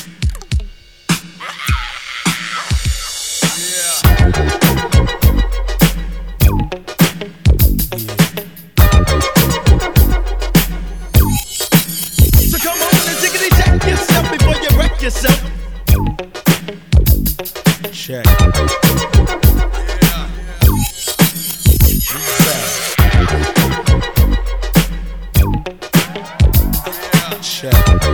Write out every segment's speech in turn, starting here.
So come on and jiggity check yourself before you wreck yourself. Check. Check.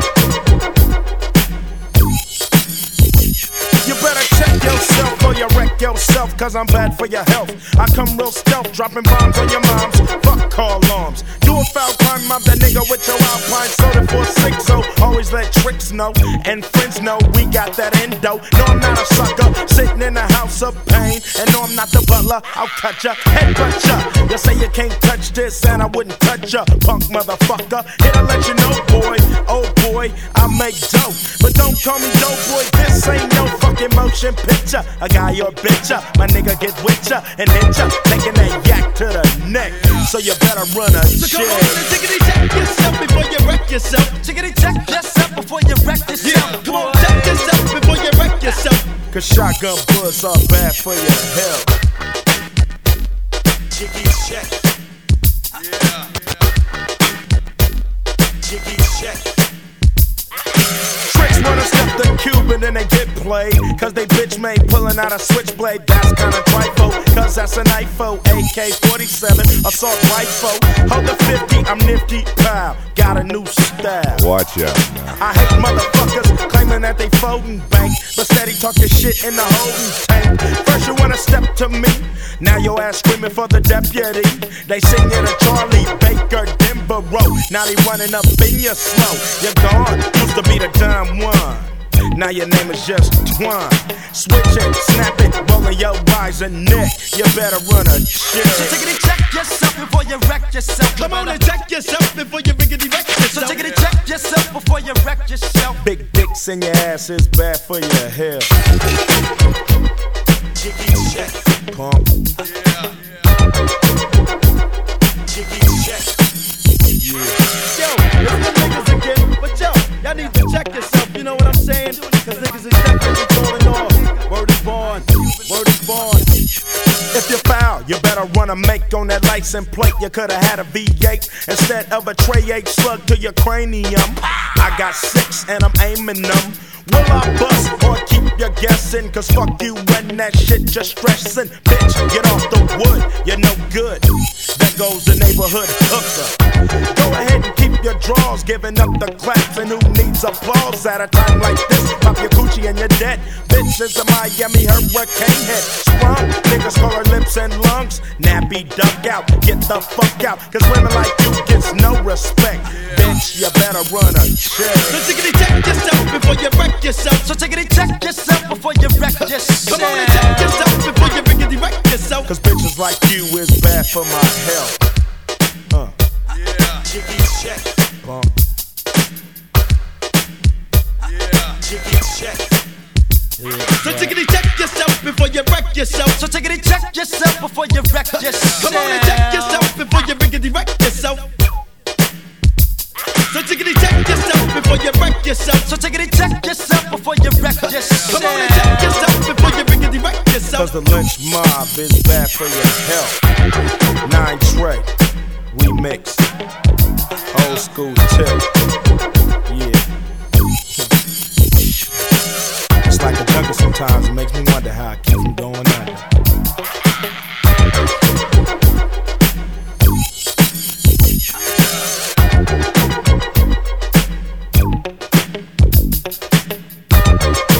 You better check yourself or you wreck yourself, cause I'm bad for your health. I come real stealth, dropping bombs on your moms. Fuck call alarms. Do a foul crime, mob that nigga with your Alpine soda for 6-0. Always let tricks know, and friends know we got that endo. No, I'm not a sucker, sitting in a house of pain. And no, I'm not the butler, I'll cut ya, headbutt ya. You say you can't touch this, and I wouldn't touch ya, punk motherfucker. Here to let you know, boy, oh boy, I make dope. But don't call me dope, boy, this ain't no fucking motion picture. A guy or bitch ya, my nigga get with ya and hit ya, taking that yak to the neck. So you better run a So come on and jiggity check yourself before you wreck yourself. Jiggity check yourself before you wreck yourself. Yeah, come on, check yourself before you wreck yourself. Cause shotgun bullets are bad for your health. Jiggy check. Yeah. Jiggy check. Tricks wanna step the Cuban and they get played, cause they bitch made pulling out a switchblade. That's kinda trifle, cause that's an IFO. AK-47, assault rifle. Hold the 50, I'm nifty, pow. Got a new style. Watch out now. I hate motherfuckers claiming that they folding bank, but steady talking shit in the holding tank. First you wanna step to me, now your ass screaming for the deputy. They sing it a Charlie Baker Denver Road. Now they running up in your slow. You're gone, used to be the dumb one. Now your name is just Twine. Switch it, snap it, rolling your eyes and neck. You better run a shit. So jiggity check yourself before you wreck yourself. Come on and check yourself before you riggedy wreck yourself. So jiggity check yourself before you wreck yourself. Big dicks in your ass is bad for your health. Jiggy check. Pump. Jiggy check. Yo, it's the niggas again. But yo, y'all need to check yourself, you know what I'm saying? Cause niggas is definitely falling off. Word is born, word is born. If you foul, you better run a make on that license plate. You could've had a V8 instead of a Tray 8 slug to your cranium. I got 6 and I'm aiming them. Will I bust or keep you guessing? Cause fuck you and that shit you're stressing. Bitch, get off the wood, you're no good. There goes the neighborhood hooker. Go ahead and keep your drawers, giving up the claps. And who needs applause at a time like this? Pop your coochie and you're dead. Bitch is a Miami hurricane head. Sprung, niggas call her lips and lungs. Nappy duck out, get the fuck out. Cause women like you gets no respect. Bitch, you better run a check. So jiggity check yourself before you wreck yourself. So jiggity check yourself before you wreck yourself. Come on and check yourself before you riggedy wreck yourself. Cause bitches like you is bad for my health. Jiggy check. Bump. Jiggy check. So jiggity check yourself before you wreck yourself. So jiggity check yourself before you wreck yourself. Come on and check yourself before you riggedy wreck yourself. So jiggity check yourself before you wreck yourself. So jiggity check yourself before you wreck yourself. Come on and check yourself before you riggedy wreck yourself. Cause the lynch mob is bad for your health. 9 Trey, remix. Old school tip. Yeah. It's like a jungle sometimes. It makes me wonder how I keep from going under.